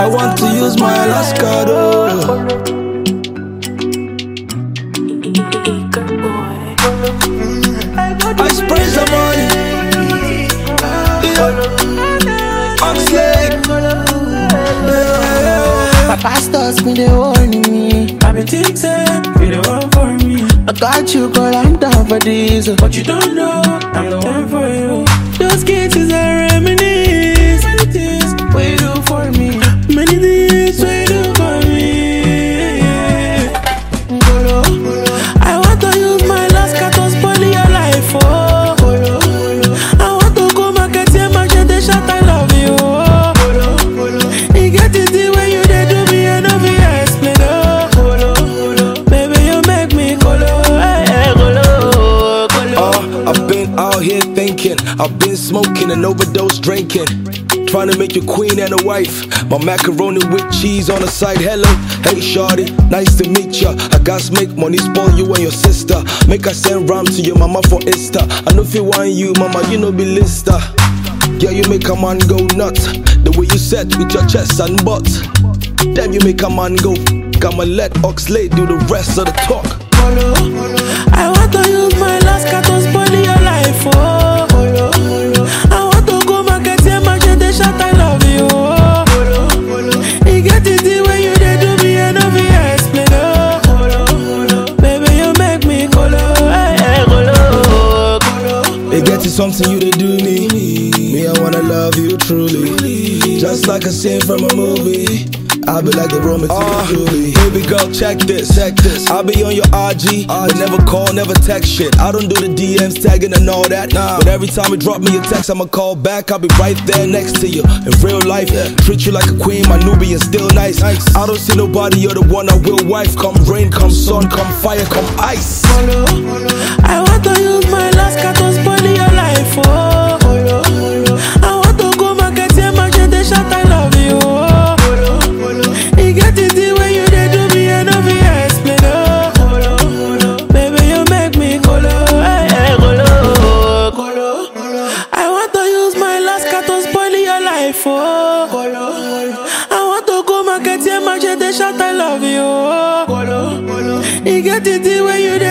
I want to use my Alaska though. I spray some money. Oxlade. My pastors been they warning me. I've been thinking, you the one for me. I got you, girl, I'm down for this. But you don't know, I'm the one for you. Those cases are reminisce. Many things, what you do for me. Many things What you do for me. Golo. I want to use my last cat to spoil your life, oh. Golo, I want to go market here, market the shot, I love you, oh. golo, You get it the way you did do me, and of you explain, oh. golo. Baby, you make me golo, hey, golo, golo. I've been out here thinking, I've been smoking and overdose drinking. Trying to make you queen and a wife. My macaroni with cheese on the side. Hello, hey shawty, nice to meet ya. I got to make money, spoil you and your sister. Make I send rhyme to your mama for Insta. I know if you want you, mama, you know be lister. Yeah, you make a man go nuts. The way you set with your chest and butt. Damn, you make a man go. I'ma let Oxlade do the rest of the talk. I want to use my last cat to spoil your life, oh. I want to go market here, market the shot, I love you, oh. You get it the way you did do me, and of you explain, oh. Baby, you make me golo, hey, golo. It gets to something you to do me. I wanna love you truly. Just like a scene from a movie. I'll be like the Roman to the Julie. Baby girl, check this. I'll be on your RG, but never call, never text shit. I don't do the DMs tagging and all that. But every time you drop me a text, I'ma call back. I'll be right there next to you. In real life, treat you like a queen, my Nubian still nice. I don't see nobody, you're the one I will wife. Come rain, come sun, come fire, come ice. I want to use my last cat to spoil your life, oh. I want to go market here, market the shot, I love you, oh. You get it the way you did do me, and of you explain, oh. Baby, you make me golo, hey, golo. I want to use my last cat to spoil your life, oh. I want to go market here, market the shot, I love you, oh. You get it the way you did